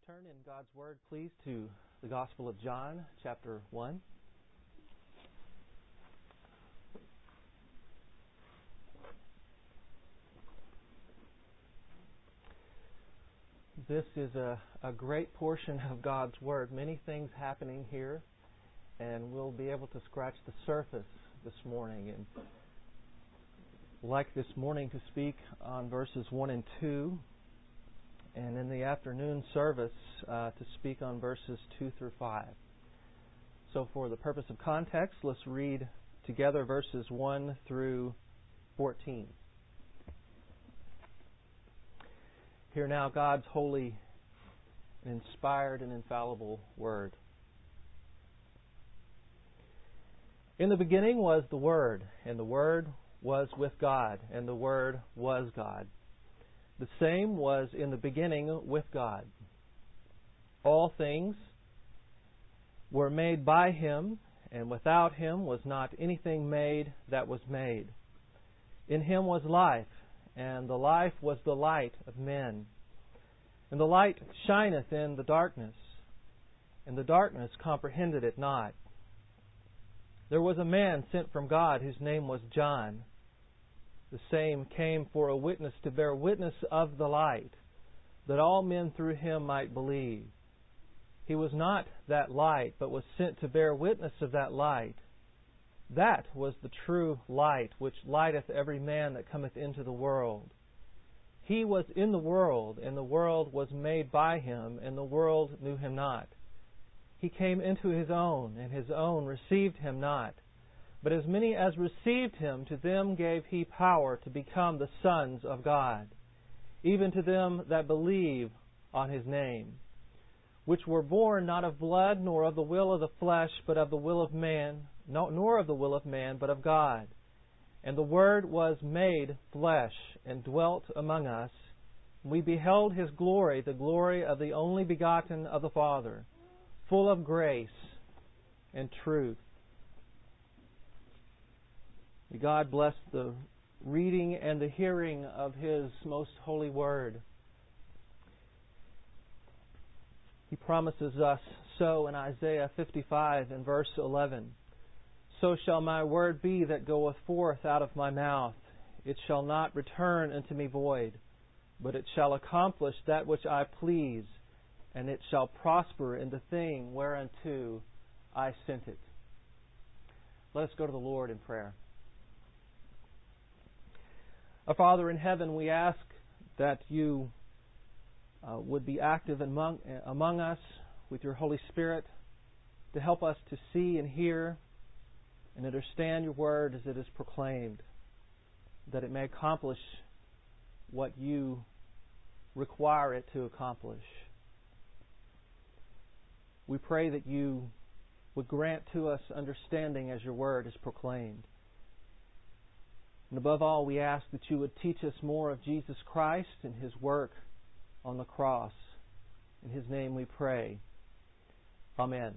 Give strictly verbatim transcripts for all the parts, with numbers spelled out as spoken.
Turn in God's Word, please, to the Gospel of John, chapter one. This is a, a great portion of God's Word. Many things happening here, and we'll be able to scratch the surface this morning. And I'd like this morning to speak on verses one and two, and in the afternoon service uh, to speak on verses two through five. So for the purpose of context, let's read together verses one through fourteen. Hear now God's holy and inspired and infallible Word. In the beginning was the Word, and the Word was with God, and the Word was God. The same was in the beginning with God. All things were made by Him, and without Him was not anything made that was made. In Him was life, and the life was the light of men. And the light shineth in the darkness, and the darkness comprehended it not. There was a man sent from God whose name was John. The same came for a witness to bear witness of the light, that all men through him might believe. He was not that light, but was sent to bear witness of that light. That was the true light, which lighteth every man that cometh into the world. He was in the world, and the world was made by him, and the world knew him not. He came into his own, and his own received him not. But as many as received Him, to them gave He power to become the sons of God, even to them that believe on His name, which were born not of blood, nor of the will of the flesh, but of the will of man, no, nor of the will of man, but of God. And the Word was made flesh, and dwelt among us. We beheld His glory, the glory of the only begotten of the Father, full of grace and truth. May God bless the reading and the hearing of His most holy Word. He promises us so in Isaiah fifty-five and verse eleven. So shall my word be that goeth forth out of my mouth. It shall not return unto me void, but it shall accomplish that which I please, and it shall prosper in the thing whereunto I sent it. Let us go to the Lord in prayer. Our Father in heaven, we ask that You uh, would be active among, among us with Your Holy Spirit to help us to see and hear and understand Your Word as it is proclaimed, that it may accomplish what You require it to accomplish. We pray that You would grant to us understanding as Your Word is proclaimed. And above all, we ask that You would teach us more of Jesus Christ and His work on the cross. In His name we pray. Amen.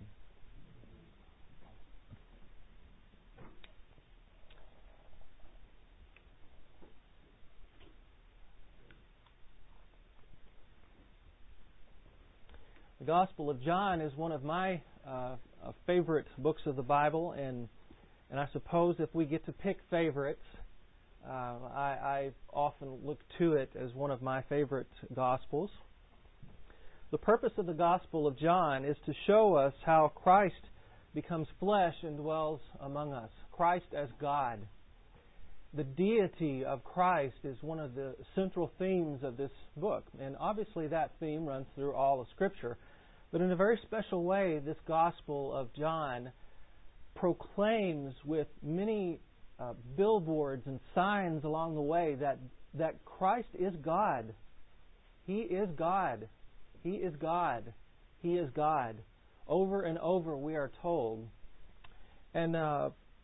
The Gospel of John is one of my uh, favorite books of the Bible, and and I suppose if we get to pick favorites, Uh, I, I often look to it as one of my favorite Gospels. The purpose of the Gospel of John is to show us how Christ becomes flesh and dwells among us. Christ as God. The deity of Christ is one of the central themes of this book. And obviously that theme runs through all of Scripture. But in a very special way, this Gospel of John proclaims with many Uh, billboards and signs along the way that, that Christ is God. He is God. He is God. He is God. Over and over we are told. And uh,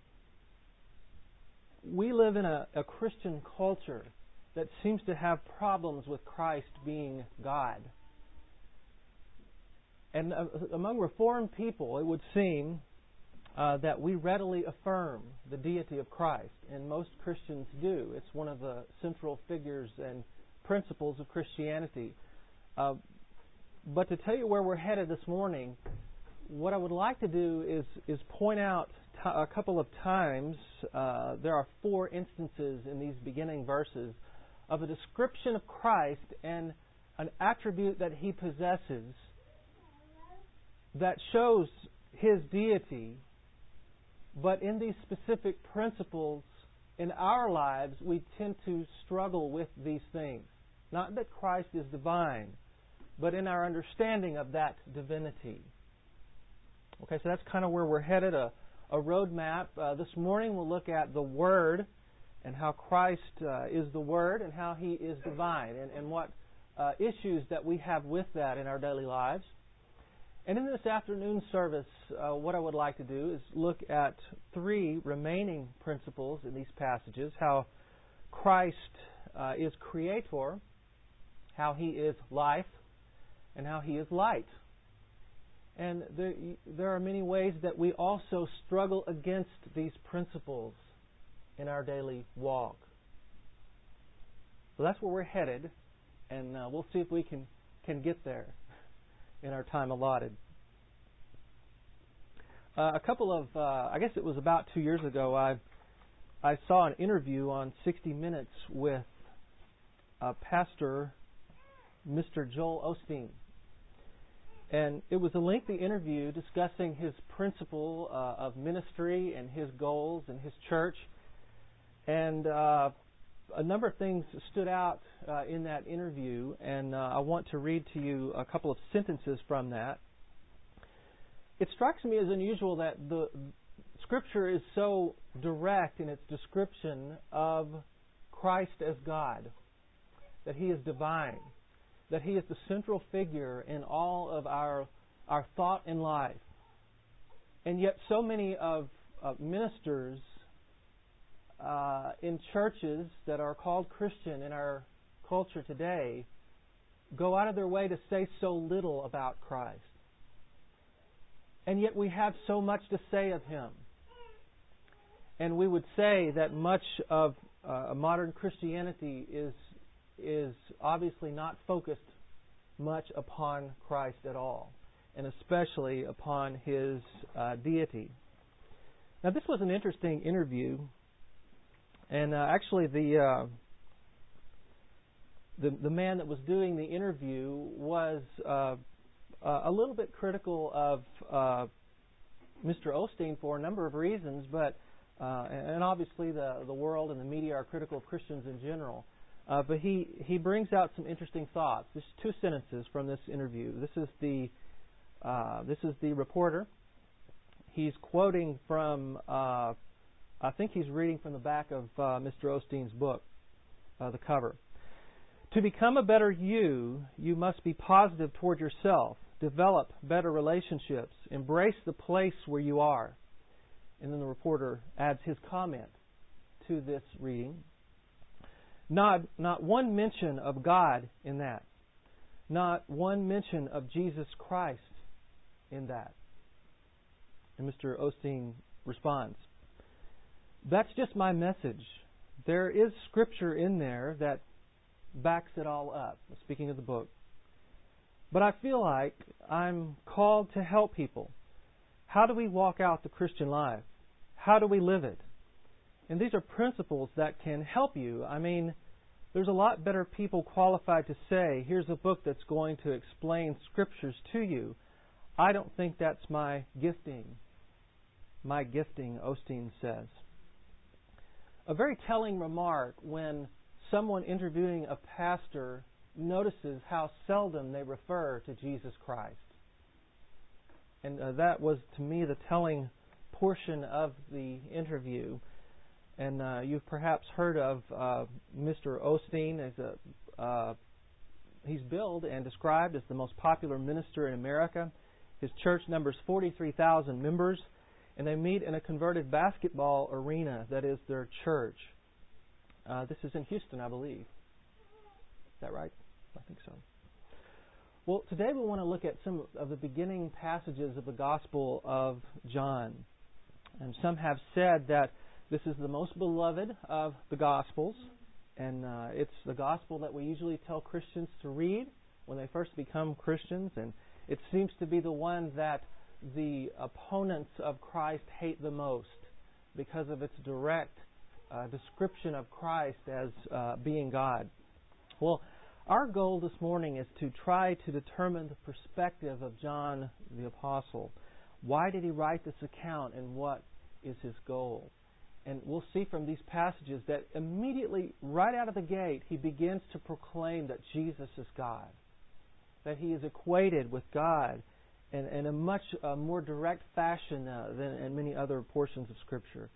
we live in a, a Christian culture that seems to have problems with Christ being God. And uh, among Reformed people, it would seem Uh, that we readily affirm the deity of Christ, and most Christians do. It's one of the central figures and principles of Christianity. Uh, but to tell you where we're headed this morning, what I would like to do is is point out t- a couple of times. Uh, there are four instances in these beginning verses of a description of Christ and an attribute that He possesses that shows His deity. But in these specific principles in our lives, we tend to struggle with these things. Not that Christ is divine, but in our understanding of that divinity. Okay, so that's kind of where we're headed, a, a roadmap. Uh, this morning we'll look at the Word and how Christ uh, is the Word and how He is divine and, and what uh, issues that we have with that in our daily lives. And in this afternoon service, uh, what I would like to do is look at three remaining principles in these passages: how Christ uh, is Creator, how He is life, and how He is light. And there, there are many ways that we also struggle against these principles in our daily walk. So that's where we're headed, and uh, we'll see if we can, can get there in our time allotted. Uh, a couple of, uh, I guess it was about two years ago, I I saw an interview on sixty minutes with uh, Pastor Mister Joel Osteen. And it was a lengthy interview discussing his principle uh, of ministry and his goals and his church. And uh, a number of things stood out uh, in that interview, and uh, I want to read to you a couple of sentences from that. It strikes me as unusual that the Scripture is so direct in its description of Christ as God, that He is divine, that He is the central figure in all of our our thought in life. And yet so many of uh, ministers uh, in churches that are called Christian in our culture today go out of their way to say so little about Christ. And yet we have so much to say of Him. And we would say that much of uh, modern Christianity is is obviously not focused much upon Christ at all, and especially upon His uh, deity. Now, this was an interesting interview, and uh, actually the, uh, the the man that was doing the interview was uh, a little bit critical of uh, Mister Osteen for a number of reasons, but uh, and obviously the the world and the media are critical of Christians in general. Uh, but he, he brings out some interesting thoughts. There's two sentences from this interview. This is the uh, this is the reporter. He's quoting from, uh, I think he's reading from the back of uh, Mister Osteen's book, uh, the cover. To become a better you, you must be positive toward yourself, develop better relationships, embrace the place where you are. And then the reporter adds his comment to this reading. Not, not one mention of God in that. Not one mention of Jesus Christ in that. And Mister Osteen responds, that's just my message. There is Scripture in there that backs it all up, speaking of the book. But I feel like I'm called to help people. How do we walk out the Christian life? How do we live it? And these are principles that can help you. I mean, there's a lot better people qualified to say, here's a book that's going to explain Scriptures to you. I don't think that's my gifting. My gifting, Osteen says. A very telling remark when someone interviewing a pastor notices how seldom they refer to Jesus Christ. And uh, that was, to me, the telling portion of the interview. And uh, you've perhaps heard of uh, Mister Osteen. As a, uh, he's billed and described as the most popular minister in America. His church numbers forty-three thousand members, and they meet in a converted basketball arena that is their church. Uh, this is in Houston, I believe. Is that right? I think so. Well, today we want to look at some of the beginning passages of the Gospel of John. And some have said that this is the most beloved of the Gospels, and uh, it's the Gospel that we usually tell Christians to read when they first become Christians, and it seems to be the one that the opponents of Christ hate the most because of its direct uh, description of Christ as uh, being God. Well, our goal this morning is to try to determine the perspective of John the Apostle. Why did he write this account, and what is his goal? And we'll see from these passages that immediately, right out of the gate, he begins to proclaim that Jesus is God, that he is equated with God in, in a much uh, more direct fashion uh, than in many other portions of Scripture.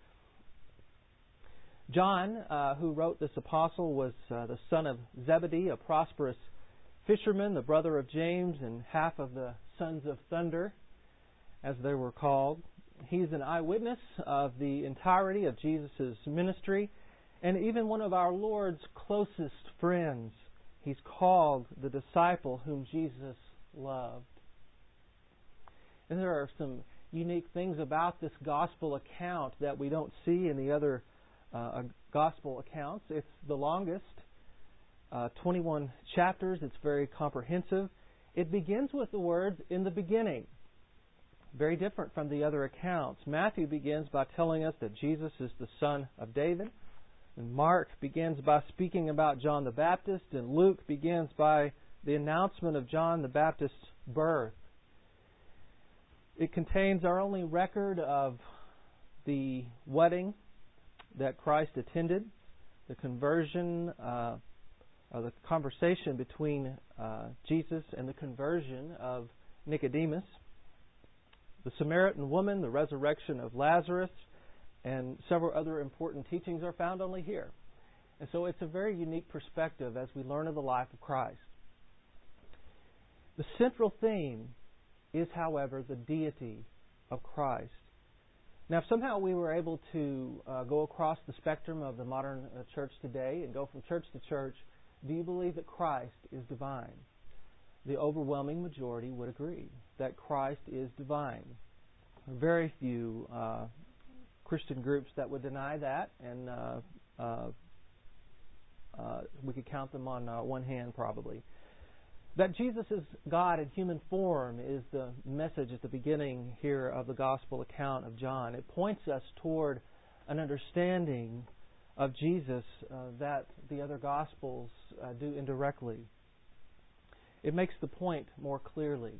John, uh, who wrote this epistle, was uh, the son of Zebedee, a prosperous fisherman, the brother of James, and half of the sons of thunder, as they were called. He's an eyewitness of the entirety of Jesus' ministry, and even one of our Lord's closest friends. He's called the disciple whom Jesus loved. And there are some unique things about this gospel account that we don't see in the other uh, gospel accounts. It's the longest, uh, twenty-one chapters. It's very comprehensive. It begins with the words, "in the beginning." Very different from the other accounts. Matthew begins by telling us that Jesus is the son of David. And Mark begins by speaking about John the Baptist. And Luke begins by the announcement of John the Baptist's birth. It contains our only record of the wedding that Christ attended, the conversion, uh, or the conversation between uh, Jesus and the conversion of Nicodemus, the Samaritan woman, the resurrection of Lazarus, and several other important teachings are found only here. And so it's a very unique perspective as we learn of the life of Christ. The central theme is, however, the deity of Christ. Now, if somehow we were able to uh, go across the spectrum of the modern uh, church today and go from church to church, do you believe that Christ is divine? The overwhelming majority would agree that Christ is divine. Very few uh, Christian groups that would deny that, and uh, uh, uh, we could count them on uh, one hand probably. That Jesus is God in human form is the message at the beginning here of the gospel account of John. It points us toward an understanding of Jesus uh, that the other gospels uh, do indirectly. It makes the point more clearly.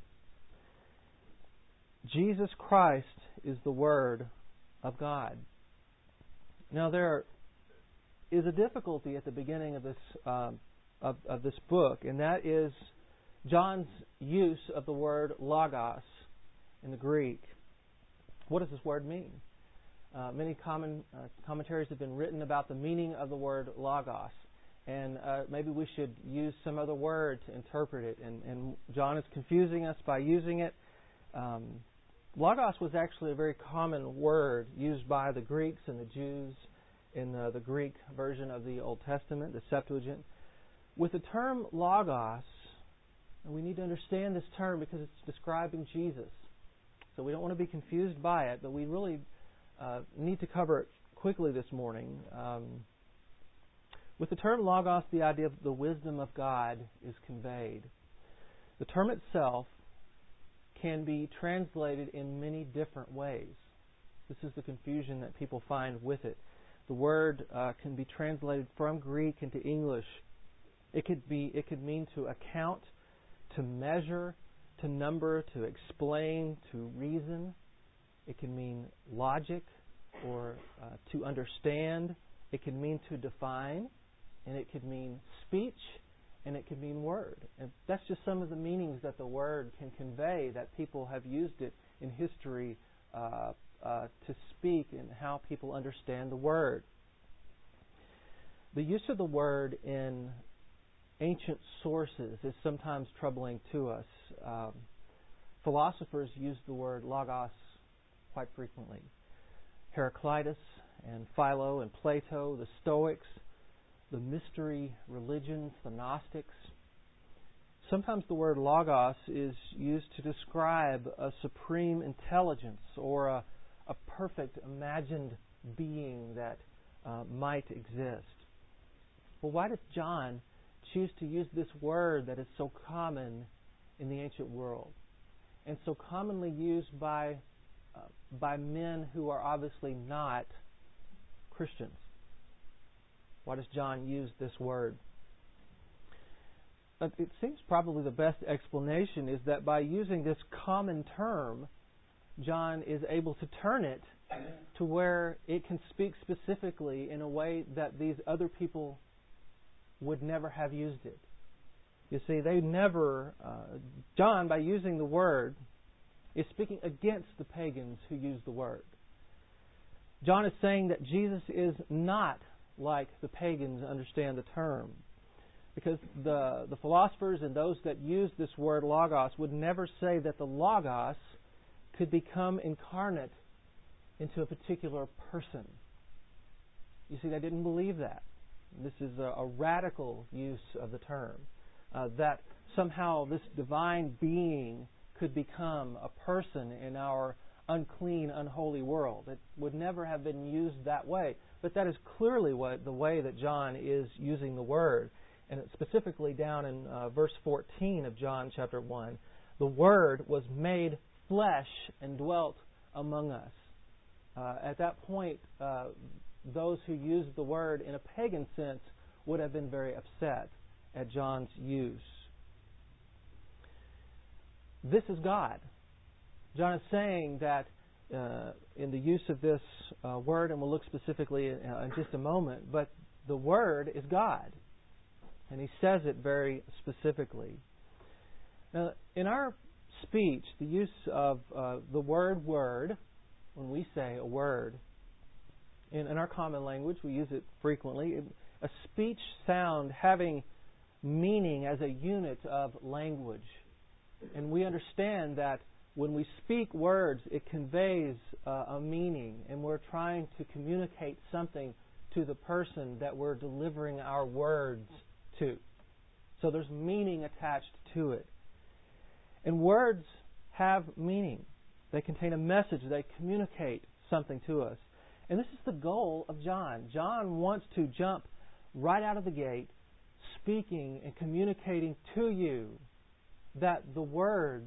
Jesus Christ is the Word of God. Now there is a difficulty at the beginning of this uh, of, of this book, and that is John's use of the word logos in the Greek. What does this word mean? Uh, many common uh, commentaries have been written about the meaning of the word logos. And uh, maybe we should use some other word to interpret it. And, and John is confusing us by using it. Um, logos was actually a very common word used by the Greeks and the Jews in the, the Greek version of the Old Testament, the Septuagint. With the term logos, and we need to understand this term because it's describing Jesus. So we don't want to be confused by it, but we really uh, need to cover it quickly this morning. Um, With the term logos, the idea of the wisdom of God is conveyed. The term itself can be translated in many different ways. This is the confusion that people find with it. The word uh, can be translated from Greek into English. It could be, it could mean to account, to measure, to number, to explain, to reason. It can mean logic or uh, to understand. It can mean to define. And it could mean speech, and it could mean word. And that's just some of the meanings that the word can convey, that people have used it in history uh, uh, to speak and how people understand the word. The use of the word in ancient sources is sometimes troubling to us. Um, philosophers use the word logos quite frequently. Heraclitus and Philo and Plato, the Stoics, the mystery religions, the Gnostics. Sometimes the word logos is used to describe a supreme intelligence or a, a perfect imagined being that uh, might exist. Well, why does John choose to use this word that is so common in the ancient world and so commonly used by uh, by men who are obviously not Christians? Why does John use this word? But it seems probably the best explanation is that by using this common term, John is able to turn it to where it can speak specifically in a way that these other people would never have used it. You see, they never, uh, John, by using the word, is speaking against the pagans who use the word. John is saying that Jesus is not like the pagans understand the term. Because the, the philosophers and those that use this word logos would never say that the logos could become incarnate into a particular person. You see, they didn't believe that. This is a, a radical use of the term. Uh, that somehow this divine being could become a person in our unclean, unholy world. It would never have been used that way. But that is clearly what the way that John is using the word. And it's specifically down in uh, verse fourteen of John chapter one. The Word was made flesh and dwelt among us. Uh, at that point, uh, those who used the word in a pagan sense would have been very upset at John's use. This is God. John is saying that uh, in the use of this uh, word, and we'll look specifically in, uh, in just a moment, but the Word is God. And he says it very specifically. Now, in our speech, the use of uh, the word word, when we say a word, in, in our common language, we use it frequently. A speech sound having meaning as a unit of language. And we understand that when we speak words, it conveys uh, a meaning, and we're trying to communicate something to the person that we're delivering our words to. So there's meaning attached to it. And words have meaning. They contain a message. They communicate something to us. And this is the goal of John. John wants to jump right out of the gate, speaking and communicating to you that the words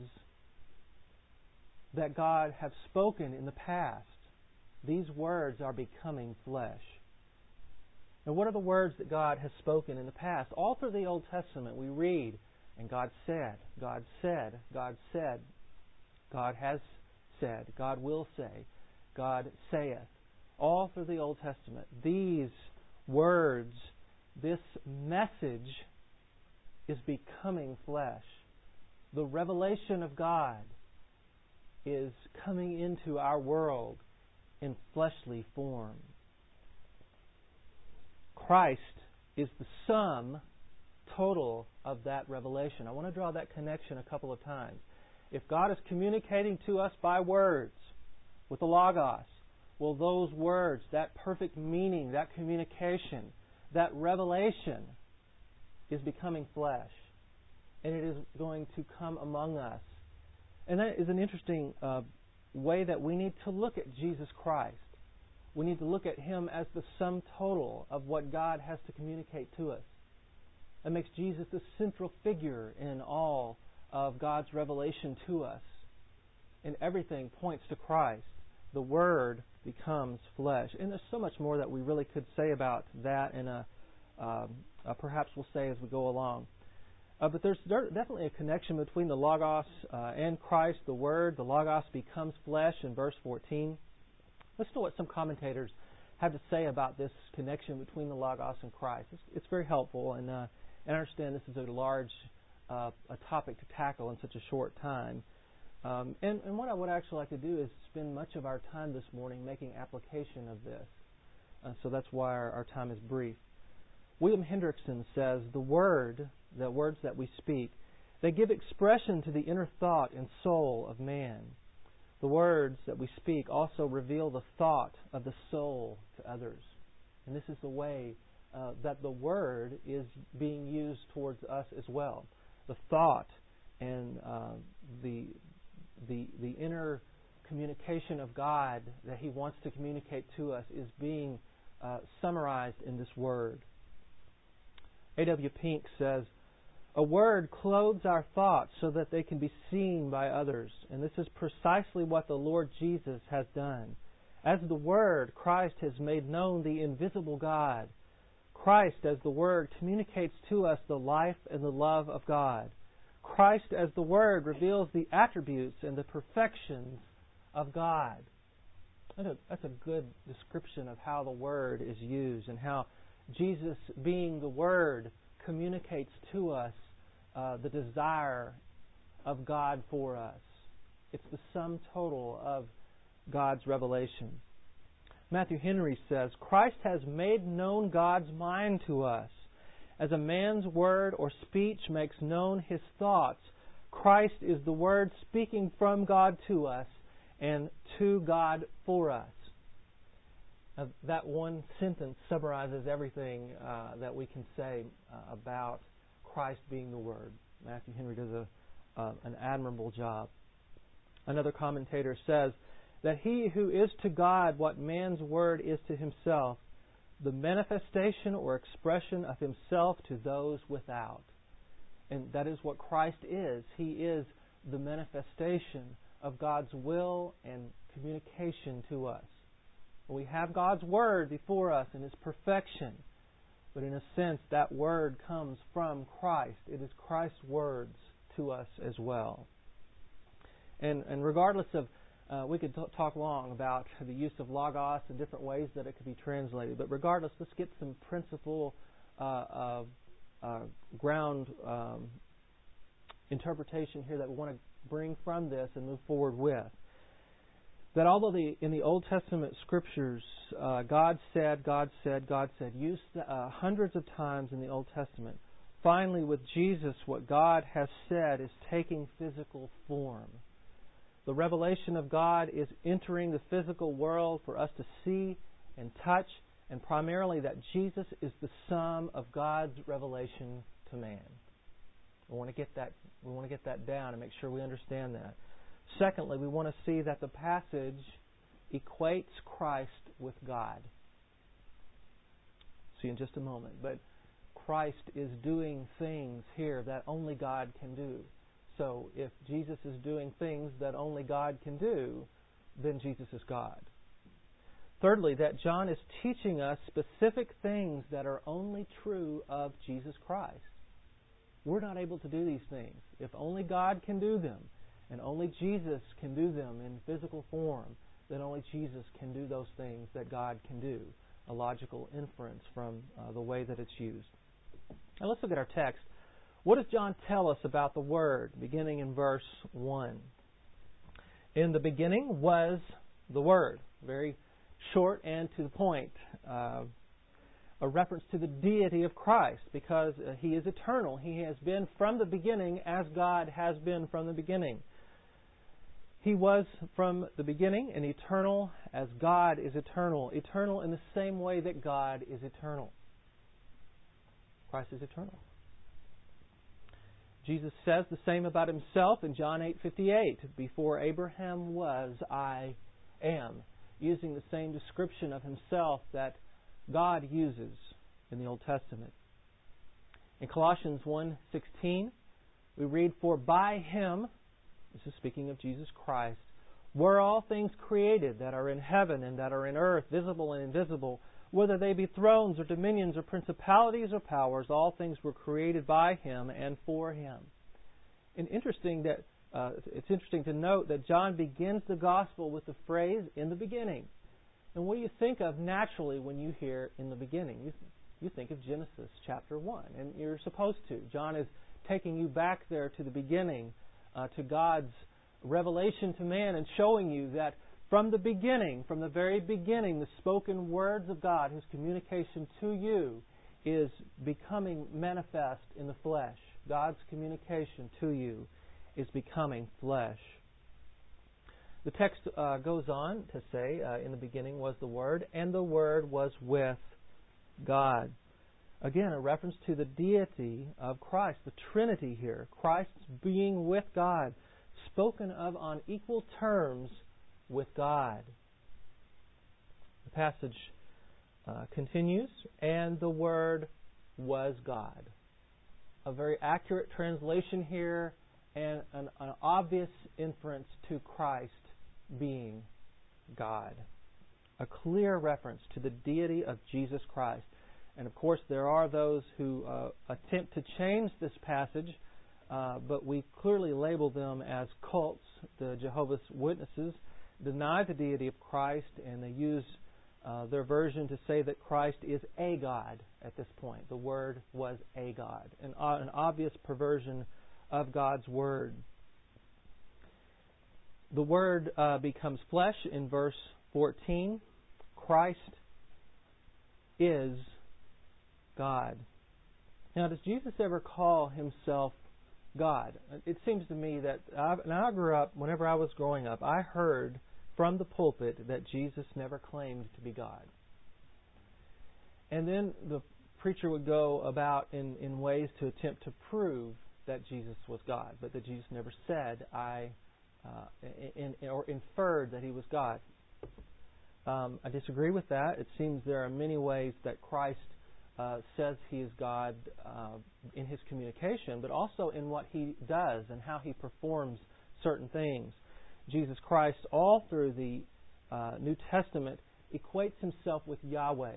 that God has spoken in the past, these words are becoming flesh. And what are the words that God has spoken in the past? All through the Old Testament we read, and God said, God said, God said, God has said, God will say, God saith. All through the Old Testament, these words, this message is becoming flesh. The revelation of God is coming into our world in fleshly form. Christ is the sum total of that revelation. I want to draw that connection a couple of times. If God is communicating to us by words, with the Logos, well, those words, that perfect meaning, that communication, that revelation is becoming flesh. And it is going to come among us. And that is an interesting uh, way that we need to look at Jesus Christ. We need to look at Him as the sum total of what God has to communicate to us. That makes Jesus the central figure in all of God's revelation to us. And everything points to Christ. The Word becomes flesh. And there's so much more that we really could say about that, and uh, um, uh, perhaps we'll say as we go along. Uh, but there's definitely a connection between the Logos uh, and Christ, the Word. The Logos becomes flesh in verse fourteen. Listen to what some commentators have to say about this connection between the Logos and Christ. It's, it's very helpful, and, uh, and I understand this is a large uh, a topic to tackle in such a short time. Um, and, and what I would actually like to do is spend much of our time this morning making application of this. Uh, so that's why our, our time is brief. William Hendrickson says, the Word, the words that we speak, they give expression to the inner thought and soul of man. The words that we speak also reveal the thought of the soul to others. And this is the way uh, that the Word is being used towards us as well. The thought and uh, the, the, the inner communication of God that He wants to communicate to us is being uh, summarized in this Word. A W Pink says, "A word clothes our thoughts so that they can be seen by others. And this is precisely what the Lord Jesus has done. As the Word, Christ has made known the invisible God. Christ, as the Word, communicates to us the life and the love of God. Christ, as the Word, reveals the attributes and the perfections of God." That's a, that's a good description of how the Word is used and how Jesus, being the Word, communicates to us uh, the desire of God for us. It's the sum total of God's revelation. Matthew Henry says, "Christ has made known God's mind to us. As a man's word or speech makes known his thoughts, Christ is the Word speaking from God to us and to God for us." Now, that one sentence summarizes everything uh, that we can say uh, about Christ being the Word. Matthew Henry does a, uh, an admirable job. Another commentator says that he who is to God what man's word is to himself, the manifestation or expression of himself to those without. And that is what Christ is. He is the manifestation of God's will and communication to us. We have God's Word before us in His perfection, but in a sense that Word comes from Christ. It is Christ's words to us as well. And, and regardless of, uh, we could t- talk long about the use of logos and different ways that it could be translated, but regardless, let's get some principle uh, of uh, ground um, interpretation here that we want to bring from this and move forward with. That although the, in the Old Testament Scriptures, uh, God said, God said, God said, used uh, hundreds of times in the Old Testament, finally with Jesus, what God has said is taking physical form. The revelation of God is entering the physical world for us to see and touch, and primarily that Jesus is the sum of God's revelation to man. We want to get that, we want to get that down and make sure we understand that. Secondly, we want to see that the passage equates Christ with God. See in just a moment. But Christ is doing things here that only God can do. So if Jesus is doing things that only God can do, then Jesus is God. Thirdly, that John is teaching us specific things that are only true of Jesus Christ. We're not able to do these things. If only God can do them, and only Jesus can do them in physical form, then only Jesus can do those things that God can do. A logical inference from uh, the way that it's used. Now let's look at our text. What does John tell us about the Word, beginning in verse one? In the beginning was the Word. Very short and to the point. Uh, a reference to the deity of Christ, because uh, He is eternal. He has been from the beginning as God has been from the beginning. He was from the beginning and eternal as God is eternal. Eternal in the same way that God is eternal. Christ is eternal. Jesus says the same about Himself in John eight fifty-eight. Before Abraham was, I am. Using the same description of Himself that God uses in the Old Testament. In Colossians one sixteen, we read, "For by Him," this is speaking of Jesus Christ, "were all things created that are in heaven and that are in earth, visible and invisible, whether they be thrones or dominions or principalities or powers, all things were created by Him and for Him." And interesting that uh, it's interesting to note that John begins the gospel with the phrase "in the beginning." And what do you think of naturally when you hear "in the beginning"? You you think of Genesis chapter one, and you're supposed to. John is taking you back there to the beginning, uh, to God's revelation to man, and showing you that from the beginning, from the very beginning, the spoken words of God, His communication to you, is becoming manifest in the flesh. God's communication to you is becoming flesh. The text uh, goes on to say, uh, in the beginning was the Word, and the Word was with God. Again, a reference to the deity of Christ, the Trinity here. Christ's being with God, spoken of on equal terms with God. The passage uh, continues, and the Word was God. A very accurate translation here, and an, an obvious inference to Christ being God. A clear reference to the deity of Jesus Christ. And of course, there are those who uh, attempt to change this passage, uh, but we clearly label them as cults. The Jehovah's Witnesses deny the deity of Christ, and they use uh, their version to say that Christ is a God at this point. The Word was a God, an, uh, an obvious perversion of God's Word. The Word uh, becomes flesh in verse fourteen. Christ is God. Now, does Jesus ever call Himself God? It seems to me that, I, and I grew up, whenever I was growing up, I heard from the pulpit that Jesus never claimed to be God. And then the preacher would go about in, in ways to attempt to prove that Jesus was God, but that Jesus never said, I, uh, in, in, or inferred that He was God. Um, I disagree with that. It seems there are many ways that Christ uh, says He is God uh, in His communication, but also in what He does and how He performs certain things. Jesus Christ, all through the uh, New Testament, equates Himself with Yahweh.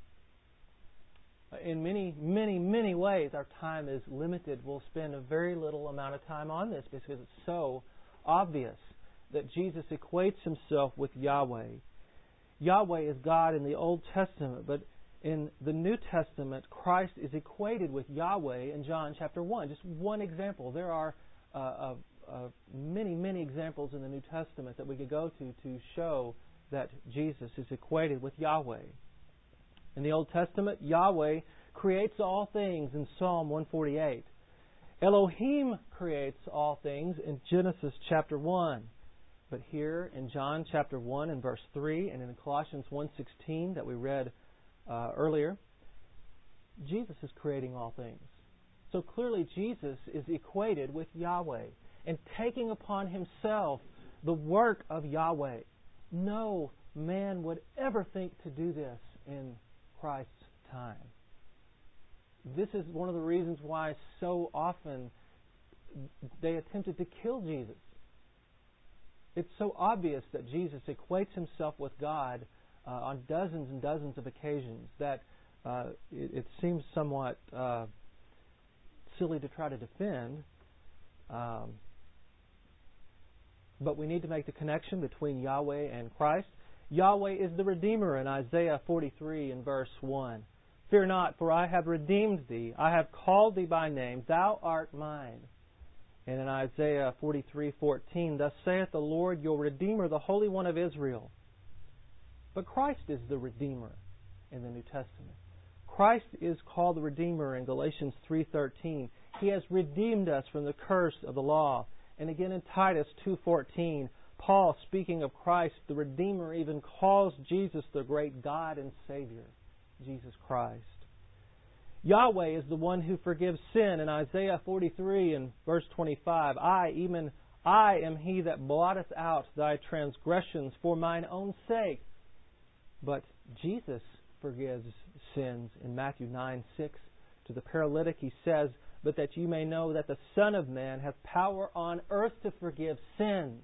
In many, many, many ways, our time is limited. We'll spend a very little amount of time on this because it's so obvious that Jesus equates Himself with Yahweh. Yahweh is God in the Old Testament, but in the New Testament, Christ is equated with Yahweh in John chapter one. Just one example. There are uh, uh, uh, many, many examples in the New Testament that we could go to to show that Jesus is equated with Yahweh. In the Old Testament, Yahweh creates all things in Psalm one forty-eight. Elohim creates all things in Genesis chapter one. But here in John chapter one and verse three, and in Colossians one sixteen that we read uh, earlier, Jesus is creating all things. So clearly Jesus is equated with Yahweh and taking upon Himself the work of Yahweh. No man would ever think to do this in Christ's time. This is one of the reasons why so often they attempted to kill Jesus. It's so obvious that Jesus equates Himself with God uh, on dozens and dozens of occasions that uh, it, it seems somewhat uh, silly to try to defend. Um, but we need to make the connection between Yahweh and Christ. Yahweh is the Redeemer in Isaiah forty-three and verse one. Fear not, for I have redeemed thee. I have called thee by name. Thou art mine. And in Isaiah forty-three fourteen, thus saith the Lord your Redeemer, the Holy One of Israel. But Christ is the Redeemer in the New Testament. Christ is called the Redeemer in Galatians three thirteen. He has redeemed us from the curse of the law. And again in Titus two fourteen, Paul, speaking of Christ, the Redeemer, even calls Jesus the great God and Savior, Jesus Christ. Yahweh is the one who forgives sin in Isaiah forty-three and verse twenty-five. I, even I, am He that blotteth out thy transgressions for mine own sake. But Jesus forgives sins in Matthew nine six. To the paralytic He says, but that you may know that the Son of Man hath power on earth to forgive sins.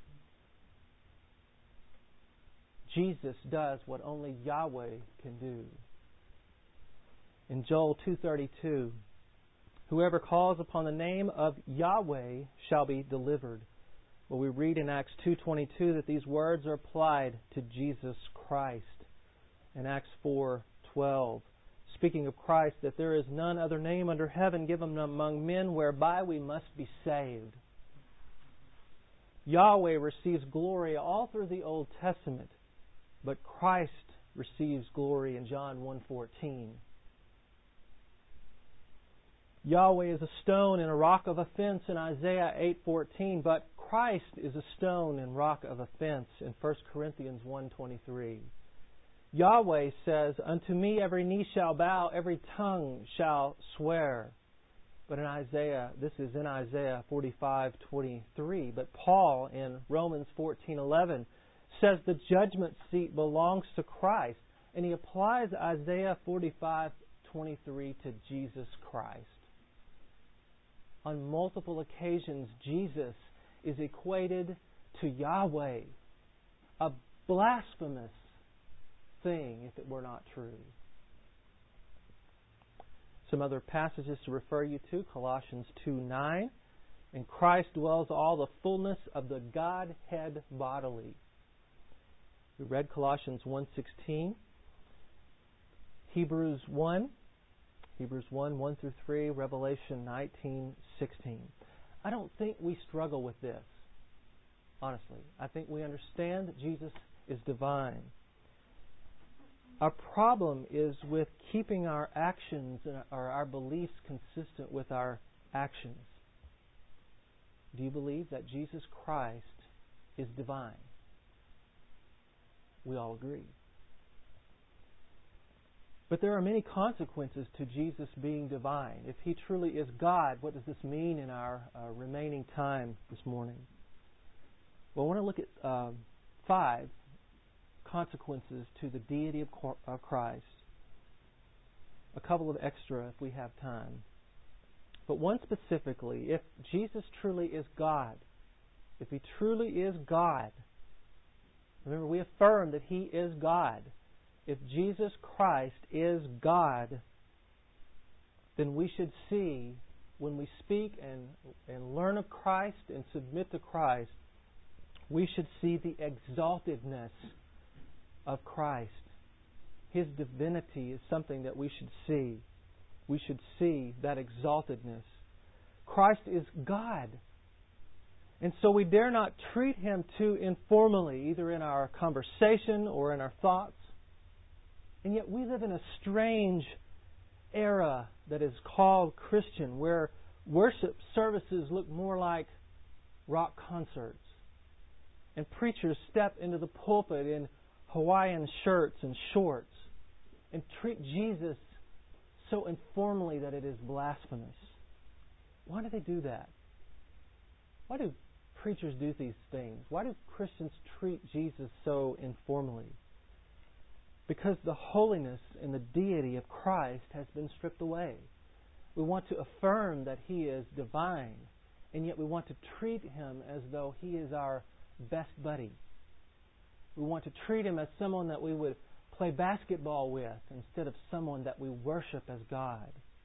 Jesus does what only Yahweh can do. In Joel two thirty-two, whoever calls upon the name of Yahweh shall be delivered. Well, we read in Acts two twenty-two that these words are applied to Jesus Christ. In Acts four twelve, speaking of Christ, that there is none other name under heaven given among men whereby we must be saved. Yahweh receives glory all through the Old Testament, but Christ receives glory in John one fourteen. Yahweh is a stone and a rock of offense in Isaiah eight fourteen, but Christ is a stone and rock of offense in First Corinthians one twenty-three. Yahweh says, unto me every knee shall bow, every tongue shall swear. But in Isaiah, this is in Isaiah forty-five twenty-three. But Paul in Romans fourteen eleven says the judgment seat belongs to Christ. And he applies Isaiah forty-five twenty-three to Jesus Christ. On multiple occasions, Jesus is equated to Yahweh, a blasphemous thing if it were not true. Some other passages to refer you to, Colossians two nine. In Christ dwells all the fullness of the Godhead bodily. We read Colossians one sixteen. Hebrews one. Hebrews one, one through three. Revelation nineteen sixteen. I don't think we struggle with this, honestly. I think we understand that Jesus is divine. Our problem is with keeping our actions or our beliefs consistent with our actions. Do you believe that Jesus Christ is divine? We all agree. But there are many consequences to Jesus being divine. If He truly is God, what does this mean in our uh, remaining time this morning? Well, I want to look at uh, five consequences to the deity of Christ. A couple of extra if we have time. But one specifically, if Jesus truly is God, if He truly is God, remember we affirm that He is God. If Jesus Christ is God, then we should see when we speak and, and learn of Christ and submit to Christ, we should see the exaltedness of Christ. His divinity is something that we should see. We should see that exaltedness. Christ is God. And so we dare not treat Him too informally, either in our conversation or in our thoughts. And yet we live in a strange era that is called Christian, where worship services look more like rock concerts. And preachers step into the pulpit in Hawaiian shirts and shorts and treat Jesus so informally that it is blasphemous. Why do they do that? Why do preachers do these things? Why do Christians treat Jesus so informally? Because the holiness and the deity of Christ has been stripped away. We want to affirm that He is divine, and yet we want to treat Him as though He is our best buddy. We want to treat Him as someone that we would play basketball with instead of someone that we worship as God.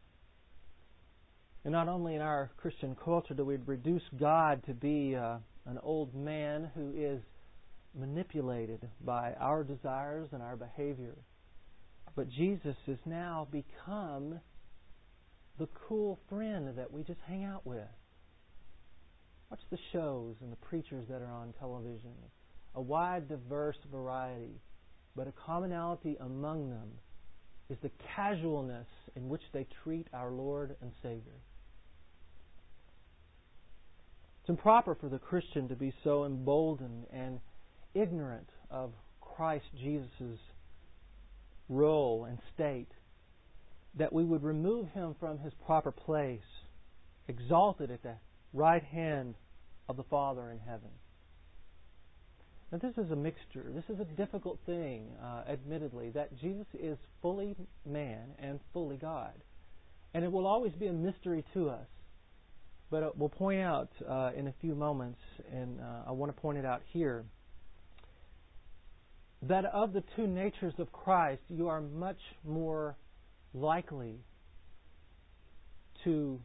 And not only in our Christian culture do we reduce God to be uh, an old man who is manipulated by our desires and our behavior, but Jesus has now become the cool friend that we just hang out with. Watch the shows and the preachers that are on television. A wide, diverse variety. But a commonality among them is the casualness in which they treat our Lord and Savior. It's improper for the Christian to be so emboldened and ignorant of Christ Jesus' role and state that we would remove Him from His proper place, exalted at the right hand of the Father in heaven. Now this is a mixture. This is a difficult thing, uh, admittedly, that Jesus is fully man and fully God. And it will always be a mystery to us. But uh, we'll point out uh, in a few moments, and uh, I want to point it out here, that of the two natures of Christ, you are much more likely to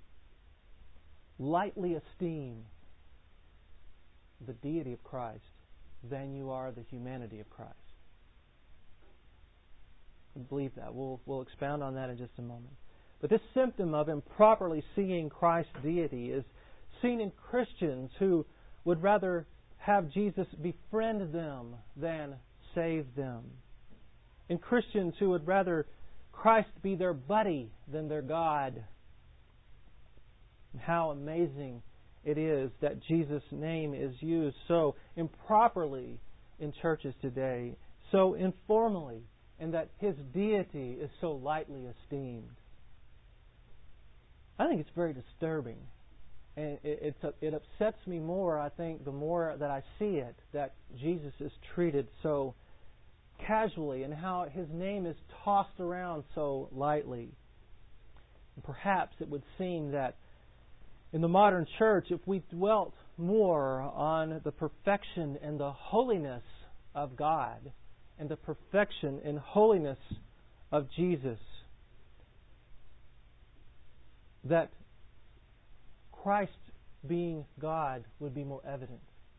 lightly esteem the deity of Christ than you are the humanity of Christ. I believe that. We'll, we'll expound on that in just a moment. But this symptom of improperly seeing Christ's deity is seen in Christians who would rather have Jesus befriend them than save them. In Christians who would rather Christ be their buddy than their God. How amazing it is that Jesus' name is used so improperly in churches today, so informally, and that His deity is so lightly esteemed. I think it's very disturbing. And it, it's, it upsets me more, I think, the more that I see it, that Jesus is treated so casually and how His name is tossed around so lightly. And perhaps it would seem that in the modern church, if we dwelt more on the perfection and the holiness of God and the perfection and holiness of Jesus, that Christ being God would be more evident.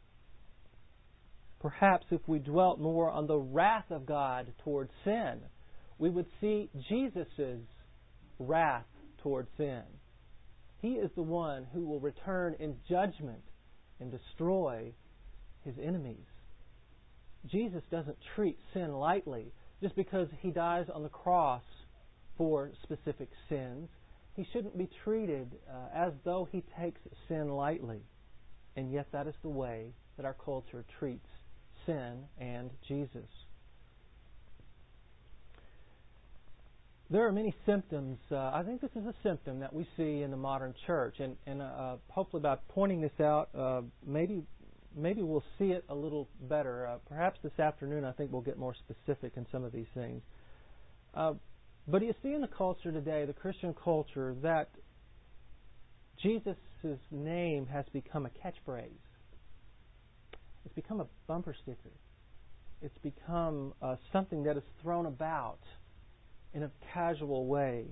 Perhaps if we dwelt more on the wrath of God toward sin, we would see Jesus' wrath toward sin. He is the one who will return in judgment and destroy His enemies. Jesus doesn't treat sin lightly just because He dies on the cross for specific sins. He shouldn't be treated uh, as though He takes sin lightly. And yet that is the way that our culture treats sin and Jesus. There are many symptoms. Uh, I think this is a symptom that we see in the modern church. And, and uh, hopefully by pointing this out, uh, maybe maybe we'll see it a little better. Uh, perhaps this afternoon I think we'll get more specific in some of these things. Uh, But you see in the culture today, the Christian culture, that Jesus' name has become a catchphrase. It's become a bumper sticker. It's become uh, something that is thrown about in a casual way.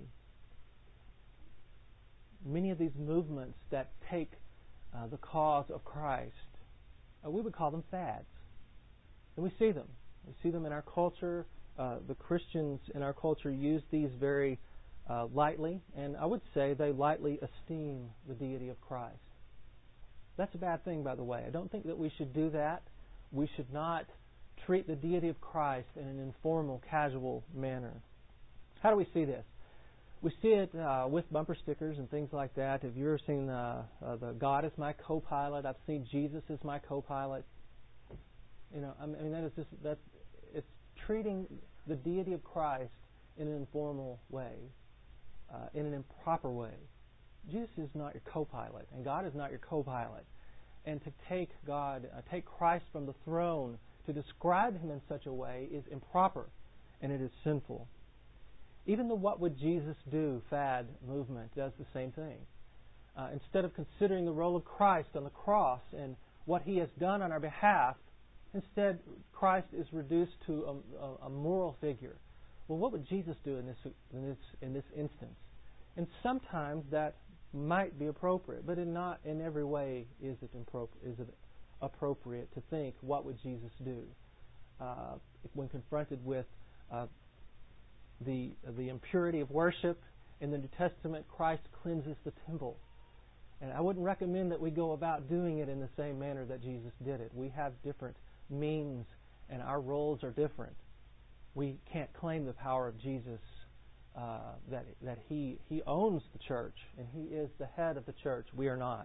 Many of these movements that take uh, the cause of Christ, uh, we would call them fads. And we see them. We see them in our culture. Uh, the Christians in our culture use these very uh, lightly, and I would say they lightly esteem the deity of Christ. That's a bad thing, by the way. I don't think that we should do that. We should not treat the deity of Christ in an informal, casual manner. How do we see this? We see it uh, with bumper stickers and things like that. Have you ever seen uh, uh, the God is my co-pilot? I've seen Jesus is my co-pilot. You know, I mean, that is just that's it's treating the deity of Christ in an informal way, uh, in an improper way. Jesus is not your co-pilot, and God is not your co-pilot. And to take God, uh, take Christ from the throne, to describe Him in such a way is improper, and it is sinful. Even the "What would Jesus do" fad movement does the same thing. Uh, instead of considering the role of Christ on the cross and what He has done on our behalf, instead, Christ is reduced to a, a, a moral figure. Well, what would Jesus do in this in this in this instance? And sometimes that might be appropriate, but in not in every way is it impropri- is it appropriate to think, what would Jesus do uh, when confronted with uh, the the impurity of worship? In the New Testament, Christ cleanses the temple. And I wouldn't recommend that we go about doing it in the same manner that Jesus did it. We have different means, and our roles are different. We can't claim the power of Jesus, uh, that that he he owns the church and He is the head of the church. We are not.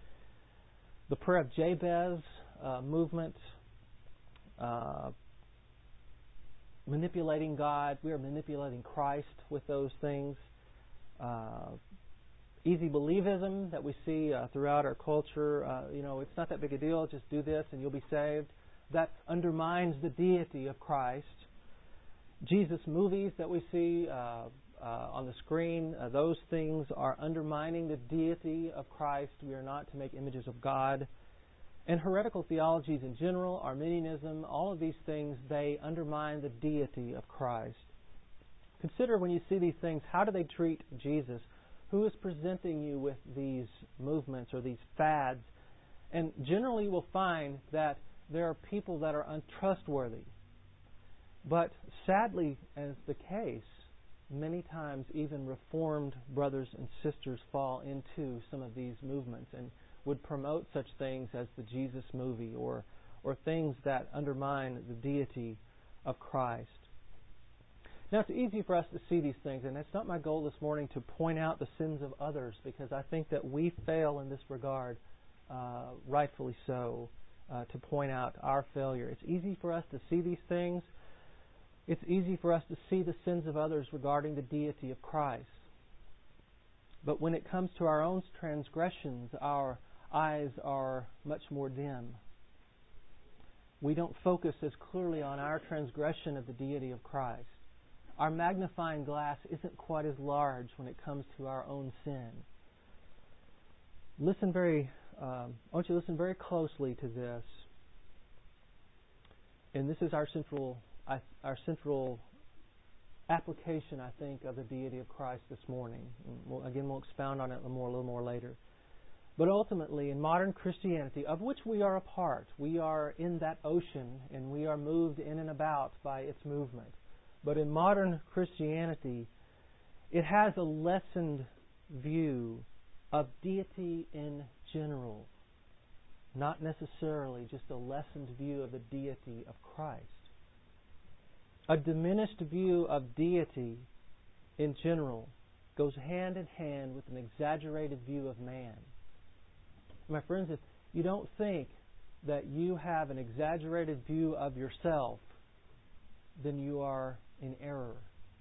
The prayer of Jabez uh, movement, uh, manipulating God. We are manipulating Christ with those things. Uh, easy believism that we see uh, throughout our culture. Uh, you know, it's not that big a deal. Just do this and you'll be saved. That undermines the deity of Christ. Jesus movies that we see uh, uh, on the screen, uh, those things are undermining the deity of Christ. We are not to make images of God. And heretical theologies in general, Arminianism, all of these things, they undermine the deity of Christ. Consider when you see these things, how do they treat Jesus? Who is presenting you with these movements or these fads? And generally we'll find that there are people that are untrustworthy. But sadly, as the case, many times even Reformed brothers and sisters fall into some of these movements and would promote such things as the Jesus movie or, or things that undermine the deity of Christ. Now, it's easy for us to see these things, and it's not my goal this morning to point out the sins of others, because I think that we fail in this regard, uh, rightfully so. Uh, to point out our failure. It's easy for us to see these things. It's easy for us to see the sins of others regarding the deity of Christ. But when it comes to our own transgressions, our eyes are much more dim. we don't focus as clearly on our transgression of the deity of Christ. Our magnifying glass isn't quite as large when it comes to our own sin. Listen very, um, I want you to listen very closely to this. And this is our central, our central application, I think, of the deity of Christ this morning. And we'll, again, we'll expound on it a, more, a little more later. But ultimately, in modern Christianity, of which we are a part, we are in that ocean and we are moved in and about by its movement. But in modern Christianity, it has a lessened view of deity in general, not necessarily just a lessened view of the deity of Christ. A diminished view of deity in general goes hand in hand with an exaggerated view of man. My friends, if you don't think that you have an exaggerated view of yourself, then you are in error.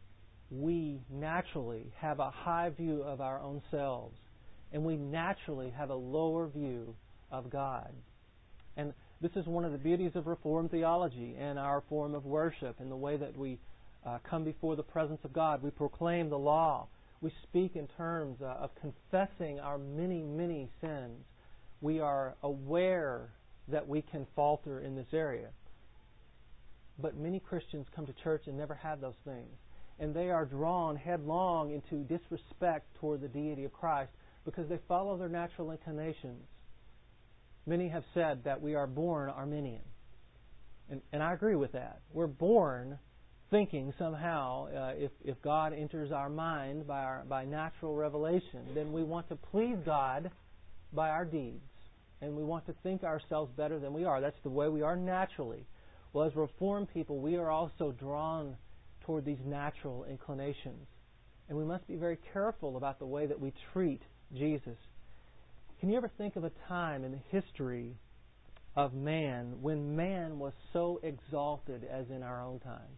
We naturally have a high view of our own selves, and we naturally have a lower view of God. And this is one of the beauties of Reformed theology and our form of worship and the way that we uh, come before the presence of God. We proclaim the law. We speak in terms uh, of confessing our many, many sins. We are aware that we can falter in this area. But many Christians come to church and never have those things. And they are drawn headlong into disrespect toward the deity of Christ because they follow their natural inclinations. Many have said that we are born Arminian. And, and I agree with that. We're born thinking somehow uh, if, if God enters our mind by, our, by natural revelation, then we want to please God by our deeds. And we want to think ourselves better than we are. That's the way we are naturally. Well, as Reformed people, we are also drawn toward these natural inclinations. And we must be very careful about the way that we treat Jesus. Can you ever think of a time in the history of man when man was so exalted as in our own time?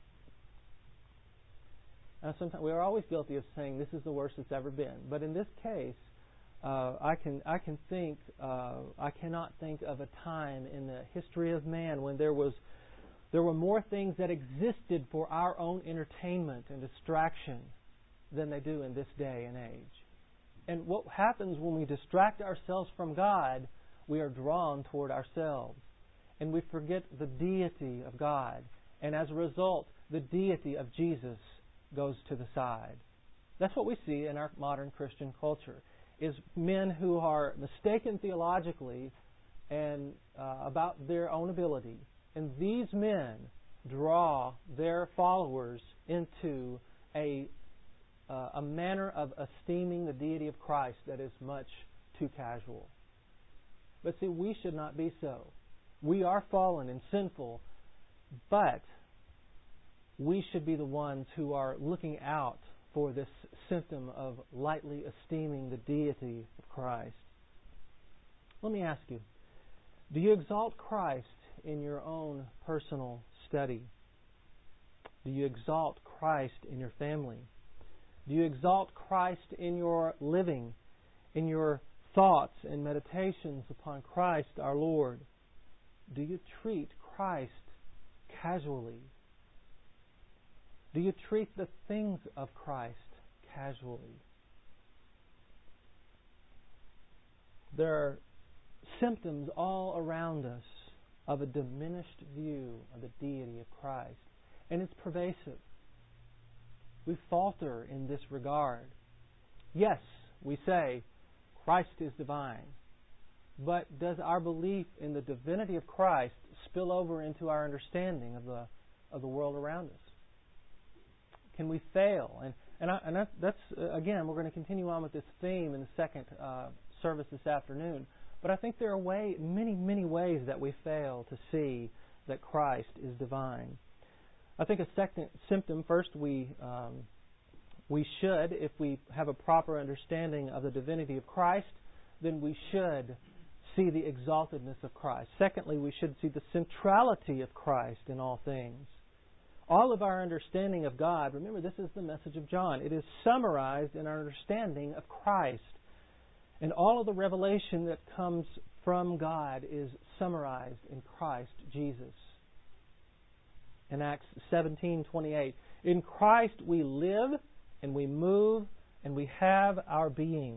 Now, sometimes we are always guilty of saying this is the worst it's ever been. But in this case, uh, I can I can think uh, I cannot think of a time in the history of man when there was there were more things that existed for our own entertainment and distraction than they do in this day and age. And what happens when we distract ourselves from God, we are drawn toward ourselves. And we forget the deity of God. And as a result, the deity of Jesus goes to the side. That's what we see in our modern Christian culture, is men who are mistaken theologically and uh, about their own ability. And these men draw their followers into a Uh, a manner of esteeming the deity of Christ that is much too casual. But see, we should not be so. We are fallen and sinful, but we should be the ones who are looking out for this symptom of lightly esteeming the deity of Christ. Let me ask you, do you exalt Christ in your own personal study? Do you exalt Christ in your family? Do you exalt Christ in your living, in your thoughts and meditations upon Christ our Lord? Do you treat Christ casually? Do you treat the things of Christ casually? There are symptoms all around us of a diminished view of the deity of Christ, and it's pervasive. We falter in this regard. Yes, we say Christ is divine, but does our belief in the divinity of Christ spill over into our understanding of the of the world around us? Can we fail? And and, I, and that's uh, again, we're going to continue on with this theme in the second uh, service this afternoon. But I think there are way, many, many ways that we fail to see that Christ is divine. I think a second symptom, first we um, we should, if we have a proper understanding of the divinity of Christ, then we should see the exaltedness of Christ. Secondly, we should see the centrality of Christ in all things. All of our understanding of God, remember this is the message of John, it is summarized in our understanding of Christ. And all of the revelation that comes from God is summarized in Christ Jesus. in Acts seventeen twenty-eight. In Christ we live and we move and we have our being.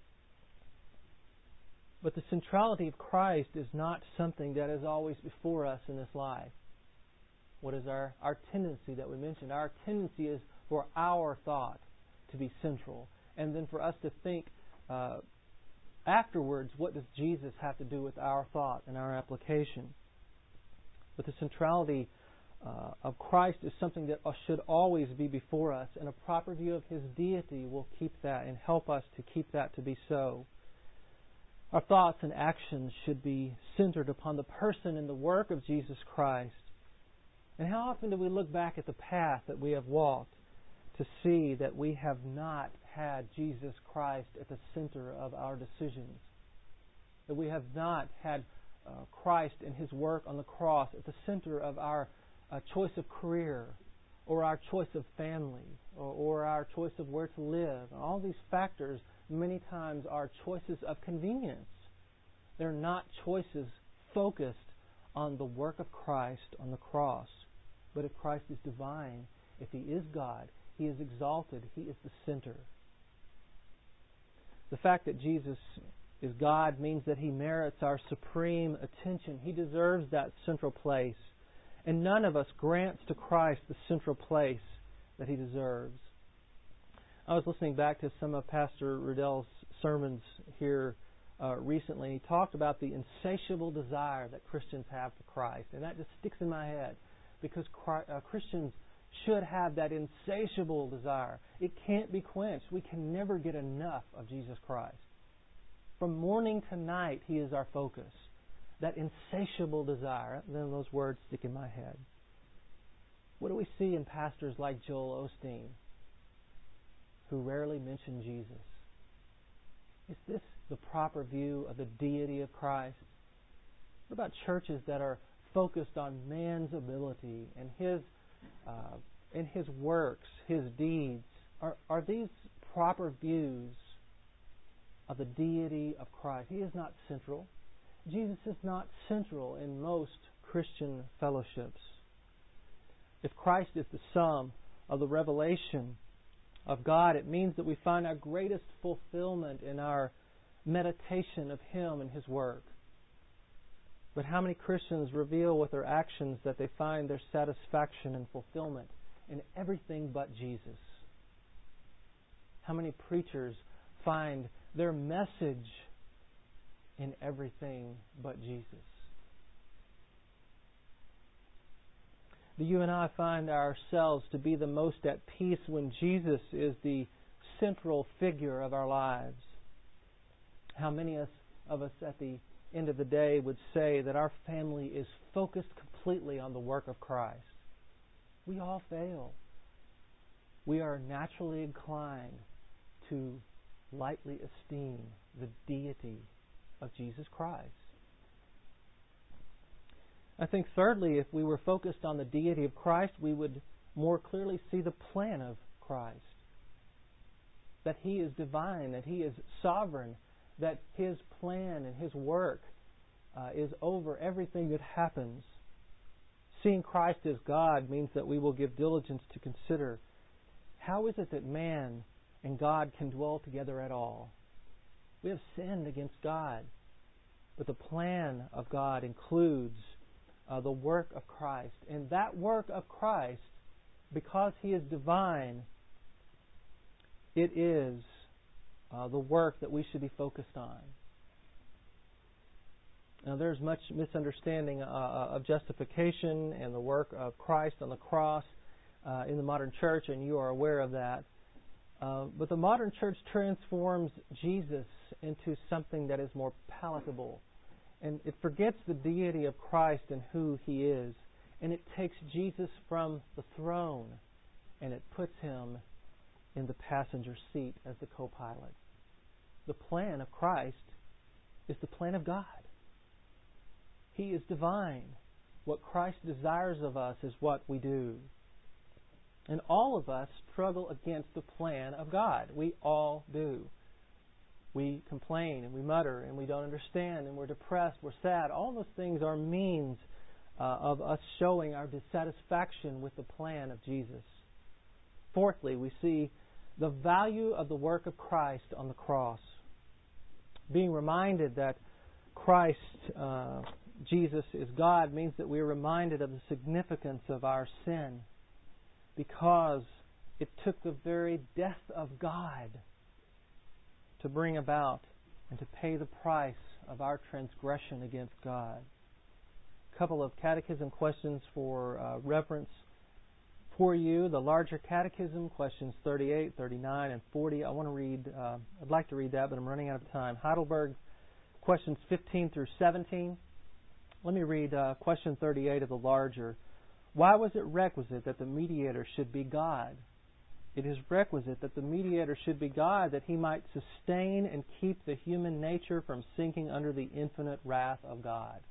But the centrality of Christ is not something that is always before us in this life. What is our, our tendency that we mentioned? Our tendency is for our thought to be central. And then for us to think uh, afterwards, what does Jesus have to do with our thought and our application? But the centrality uh, of Christ is something that should always be before us, and a proper view of His deity will keep that and help us to keep that to be so. Our thoughts and actions should be centered upon the person and the work of Jesus Christ. And how often do we look back at the path that we have walked to see that we have not had Jesus Christ at the center of our decisions? That we have not had uh, Christ and His work on the cross at the center of our uh, choice of career, or our choice of family, or, or our choice of where to live. And all these factors many times are choices of convenience. They're not choices focused on the work of Christ on the cross. But if Christ is divine, if He is God, He is exalted, He is the center. The fact that Jesus is God means that He merits our supreme attention. He deserves that central place. And none of us grants to Christ the central place that He deserves. I was listening back to some of Pastor Rudell's sermons here uh, recently. He talked about the insatiable desire that Christians have for Christ. And that just sticks in my head, because Christ, uh, Christians should have that insatiable desire. It can't be quenched. We can never get enough of Jesus Christ. From morning to night, He is our focus. That insatiable desire. Then those words stick in my head. What do we see in pastors like Joel Osteen, who rarely mention Jesus? Is this the proper view of the deity of Christ? What about churches that are focused on man's ability and his uh, and his works, his deeds? Are are these proper views of the deity of Christ? He is not central. Jesus is not central in most Christian fellowships. If Christ is the sum of the revelation of God, it means that we find our greatest fulfillment in our meditation of Him and His work. But how many Christians reveal with their actions that they find their satisfaction and fulfillment in everything but Jesus? How many preachers find their message in everything but Jesus? Do you and I find ourselves to be the most at peace when Jesus is the central figure of our lives? How many of us at the end of the day would say that our family is focused completely on the work of Christ? We all fail. We are naturally inclined to lightly esteem the deity of Jesus Christ. I think thirdly, if we were focused on the deity of Christ, we would more clearly see the plan of Christ. That He is divine, that He is sovereign, that His plan and His work uh, is over everything that happens. Seeing Christ as God means that we will give diligence to consider, how is it that man and God can dwell together at all? We have sinned against God. But the plan of God includes uh, the work of Christ. And that work of Christ, because He is divine, it is uh, the work that we should be focused on. Now, there's much misunderstanding uh, of justification and the work of Christ on the cross uh, in the modern church, and you are aware of that. Uh, but the modern church transforms Jesus into something that is more palatable. And it forgets the deity of Christ and who He is. And it takes Jesus from the throne and it puts Him in the passenger seat as the co-pilot. The plan of Christ is the plan of God. He is divine. What Christ desires of us is what we do. And all of us struggle against the plan of God. We all do. We complain and we mutter and we don't understand and we're depressed, we're sad. All those things are means uh, of us showing our dissatisfaction with the plan of Jesus. Fourthly, we see the value of the work of Christ on the cross. Being reminded that Christ, uh, Jesus, is God means that we are reminded of the significance of our sin, because it took the very death of God to bring about and to pay the price of our transgression against God. A couple of catechism questions for uh, reference for you. The larger catechism, questions thirty-eight, thirty-nine, and forty. I want to read, uh, I'd like to read that, but I'm running out of time. Heidelberg, questions fifteen through seventeen. Let me read uh, question thirty-eight of the larger. Why was it requisite that the mediator should be God? It is requisite that the mediator should be God, that he might sustain and keep the human nature from sinking under the infinite wrath of God.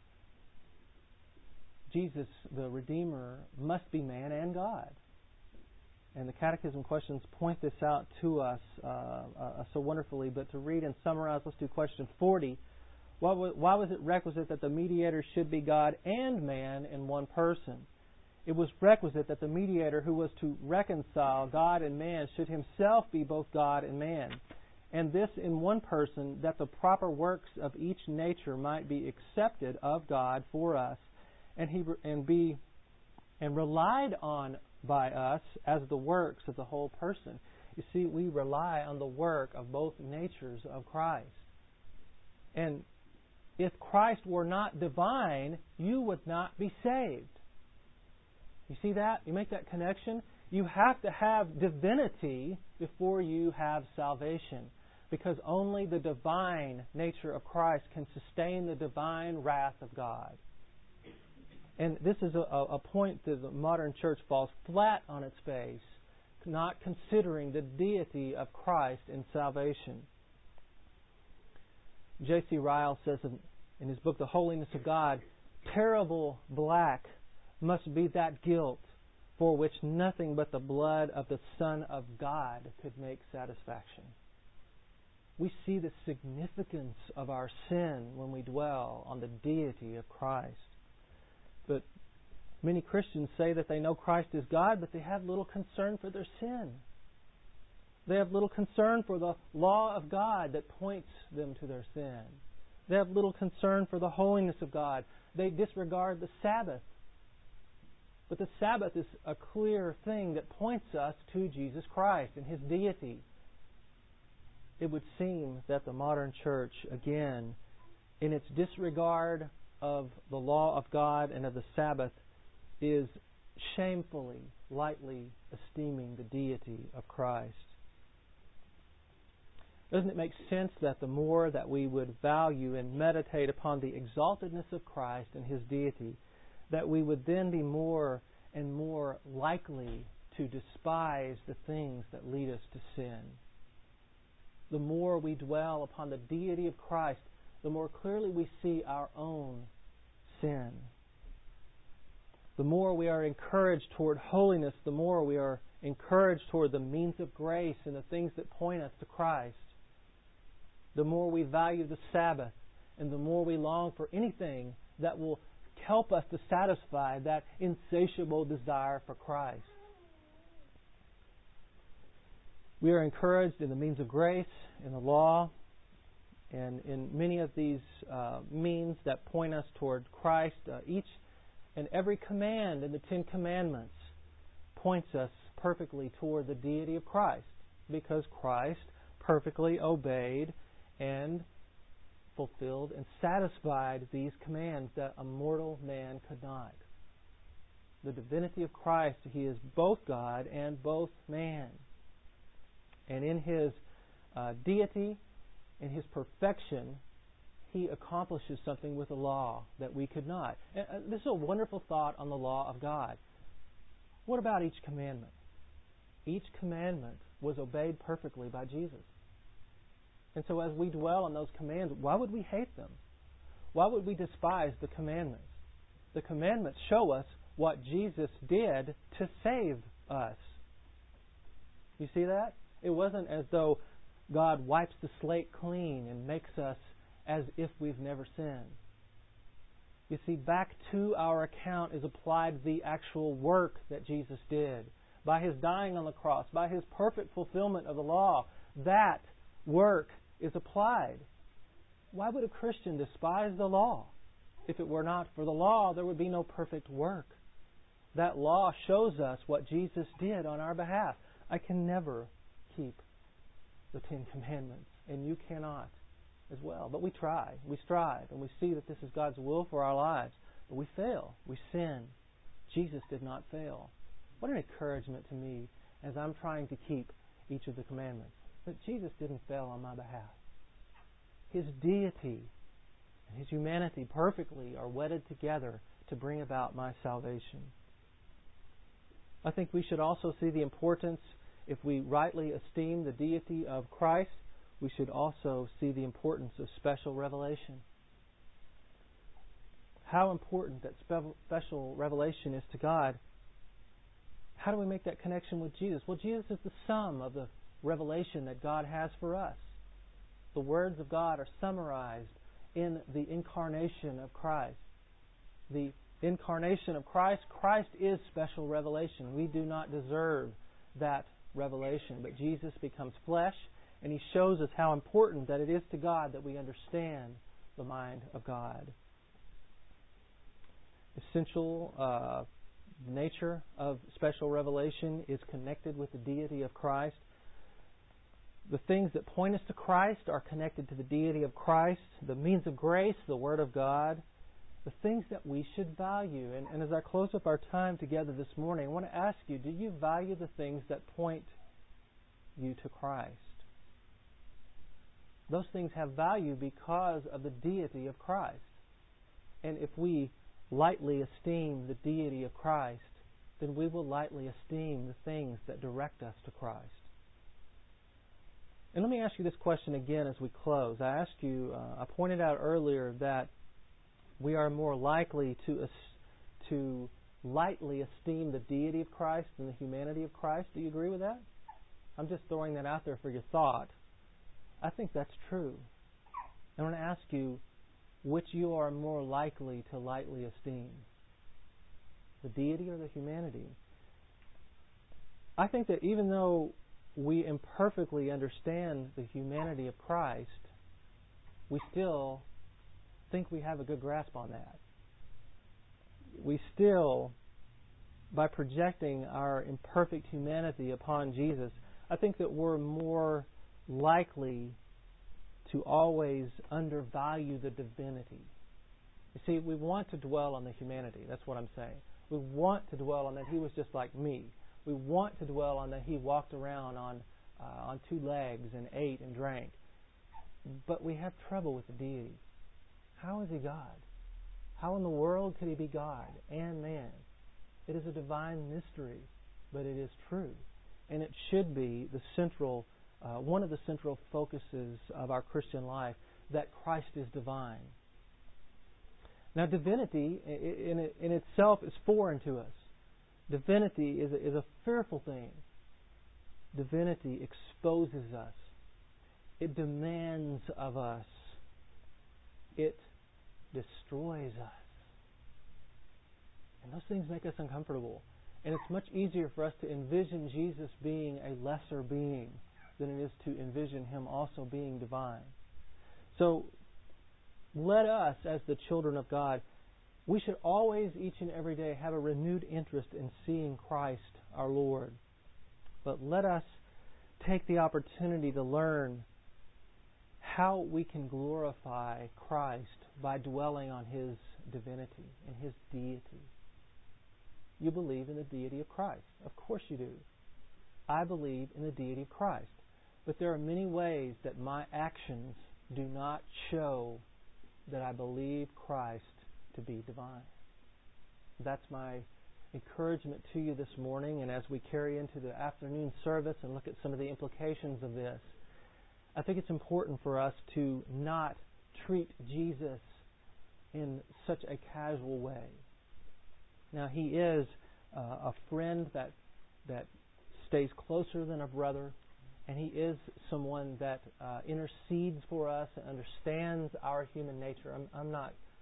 Jesus, the Redeemer, must be man and God. And the Catechism questions point this out to us uh, uh, so wonderfully. But to read and summarize, let's do question forty. Why was, why was it requisite that the mediator should be God and man in one person? It was requisite that the mediator who was to reconcile God and man should himself be both God and man. And this in one person, that the proper works of each nature might be accepted of God for us, and he and be and relied on by us as the works of the whole person. You see, we rely on the work of both natures of Christ. And if Christ were not divine, you would not be saved. You see that? You make that connection? You have to have divinity before you have salvation, because only the divine nature of Christ can sustain the divine wrath of God. And this is a, a point that the modern church falls flat on its face, not considering the deity of Christ in salvation. J C Ryle says in, in his book, The Holiness of God, terrible black must be that guilt for which nothing but the blood of the Son of God could make satisfaction. We see the significance of our sin when we dwell on the deity of Christ. But many Christians say that they know Christ is God, but they have little concern for their sin. They have little concern for the law of God that points them to their sin. They have little concern for the holiness of God. They disregard the Sabbath. But the Sabbath is a clear thing that points us to Jesus Christ and His deity. It would seem that the modern church, again, in its disregard of the law of God and of the Sabbath, is shamefully, lightly esteeming the deity of Christ. Doesn't it make sense that the more that we would value and meditate upon the exaltedness of Christ and His deity, that we would then be more and more likely to despise the things that lead us to sin? The more we dwell upon the deity of Christ, the more clearly we see our own sin. The more we are encouraged toward holiness, the more we are encouraged toward the means of grace and the things that point us to Christ. The more we value the Sabbath, and the more we long for anything that will help us to satisfy that insatiable desire for Christ. We are encouraged in the means of grace, in the law, and in many of these uh, means that point us toward Christ. Uh, each and every command in the Ten Commandments points us perfectly toward the deity of Christ, because Christ perfectly obeyed and fulfilled and satisfied these commands that a mortal man could not. The divinity of Christ, He is both God and both man. And in His uh, deity, in His perfection, He accomplishes something with the law that we could not. And, uh, this is a wonderful thought on the law of God. What about each commandment? Each commandment was obeyed perfectly by Jesus. And so as we dwell on those commands, why would we hate them? Why would we despise the commandments? The commandments show us what Jesus did to save us. You see that? It wasn't as though God wipes the slate clean and makes us as if we've never sinned. You see, back to our account is applied the actual work that Jesus did. By His dying on the cross, by His perfect fulfillment of the law, that work is applied. Why would a Christian despise the law? If it were not for the law, there would be no perfect work. That law shows us what Jesus did on our behalf. I can never keep the Ten Commandments, and you cannot as well. But we try, we strive, and we see that this is God's will for our lives. But we fail, we sin. Jesus did not fail. What an encouragement to me as I'm trying to keep each of the commandments. But Jesus didn't fail on my behalf. His deity and His humanity perfectly are wedded together to bring about my salvation. I think we should also see the importance, if we rightly esteem the deity of Christ, we should also see the importance of special revelation. How important that special revelation is to God. How do we make that connection with Jesus? Well, Jesus is the sum of the revelation that God has for us. The words of God are summarized in the incarnation of Christ. The incarnation of Christ, Christ is special revelation. We do not deserve that revelation, but Jesus becomes flesh, and He shows us how important that it is to God that we understand the mind of God. Essential uh, nature of special revelation is connected with the deity of Christ. The things that point us to Christ are connected to the deity of Christ. The means of grace, the Word of God. The things that we should value. And, and as I close up our time together this morning, I want to ask you, do you value the things that point you to Christ? Those things have value because of the deity of Christ. And if we lightly esteem the deity of Christ, then we will lightly esteem the things that direct us to Christ. And let me ask you this question again as we close. I asked you, uh, I pointed out earlier that we are more likely to to lightly esteem the deity of Christ than the humanity of Christ. Do you agree with that? I'm just throwing that out there for your thought. I think that's true. I want to ask you which you are more likely to lightly esteem, the deity or the humanity. I think that even though we imperfectly understand the humanity of Christ, we still think we have a good grasp on that. We still, by projecting our imperfect humanity upon Jesus, I think that we're more likely to always undervalue the divinity. You see, we want to dwell on the humanity. That's what I'm saying. We want to dwell on that He was just like me. We want to dwell on that He walked around on uh, on two legs and ate and drank. But we have trouble with the deity. How is He God? How in the world could He be God and man? It is a divine mystery, but it is true. And it should be the central, uh, one of the central focuses of our Christian life, that Christ is divine. Now, divinity in, in itself is foreign to us. Divinity is a, is a fearful thing. Divinity exposes us. It demands of us. It destroys us. And those things make us uncomfortable. And it's much easier for us to envision Jesus being a lesser being than it is to envision Him also being divine. So, let us, as the children of God, we should always, each and every day, have a renewed interest in seeing Christ our Lord. But let us take the opportunity to learn how we can glorify Christ by dwelling on His divinity and His deity. You believe in the deity of Christ. Of course you do. I believe in the deity of Christ. But there are many ways that my actions do not show that I believe Christ to be divine. That's my encouragement to you this morning, and as we carry into the afternoon service and look at some of the implications of this, I think it's important for us to not treat Jesus in such a casual way. Now, He is uh, a friend that that stays closer than a brother, and He is someone that uh, intercedes for us and understands our human nature. I'm, I'm not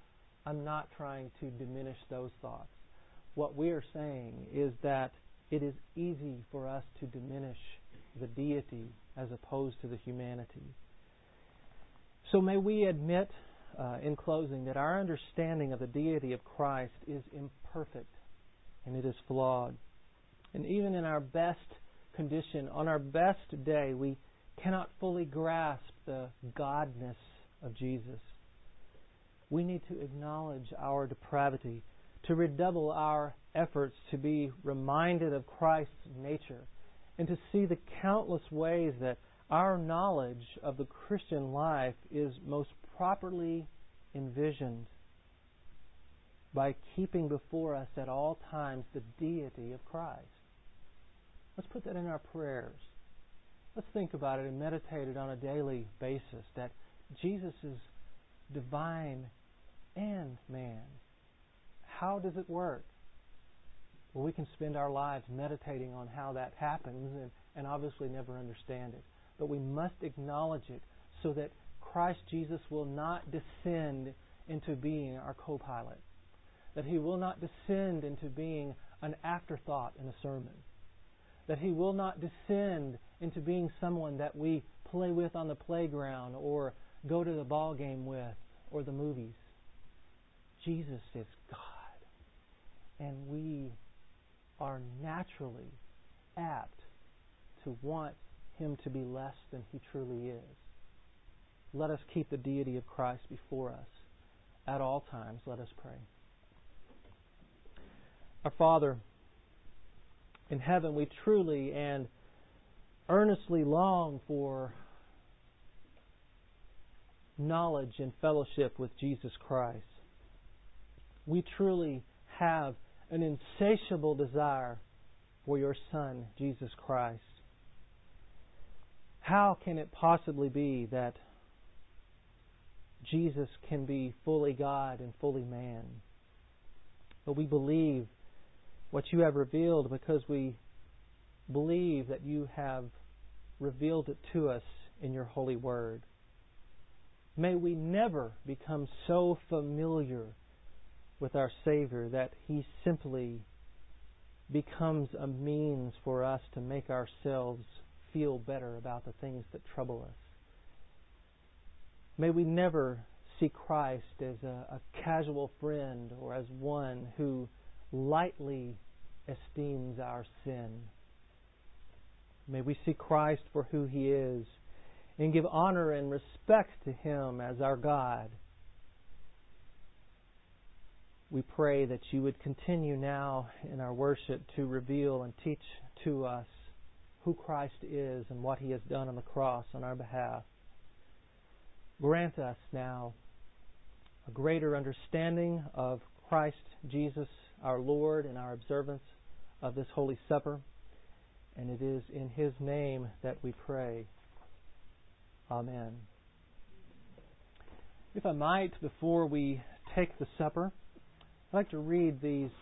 I'm not trying to diminish those thoughts. What we are saying is that it is easy for us to diminish the deity as opposed to the humanity. So may we admit, uh, in closing, that our understanding of the deity of Christ is imperfect and it is flawed. And even in our best condition, on our best day, we cannot fully grasp the godness of Jesus. We need to acknowledge our depravity, to redouble our efforts to be reminded of Christ's nature, and to see the countless ways that our knowledge of the Christian life is most properly envisioned by keeping before us at all times the deity of Christ. Let's put that in our prayers. Let's think about it and meditate it on a daily basis, that Jesus is divine and man. How does it work? Well, we can spend our lives meditating on how that happens and, and obviously never understand it. But we must acknowledge it so that Christ Jesus will not descend into being our co-pilot. That He will not descend into being an afterthought in a sermon. That He will not descend into being someone that we play with on the playground or go to the ball game with or the movies. Jesus is God. And we are naturally apt to want Him to be less than He truly is. Let us keep the deity of Christ before us at all times. Let us pray. Our Father, in heaven, we truly and earnestly long for knowledge and fellowship with Jesus Christ. We truly have an insatiable desire for Your Son, Jesus Christ. How can it possibly be that Jesus can be fully God and fully man? But we believe what You have revealed because we believe that You have revealed it to us in Your holy word. May we never become so familiar with our Savior that He simply becomes a means for us to make ourselves feel better about the things that trouble us. May we never see Christ as a, a casual friend or as one who lightly esteems our sin. May we see Christ for who He is and give honor and respect to Him as our God. We pray that You would continue now in our worship to reveal and teach to us who Christ is and what He has done on the cross on our behalf. Grant us now a greater understanding of Christ Jesus, our Lord, and our observance of this Holy Supper. And it is in His name that we pray. Amen. If I might, before we take the supper, I'd like to read these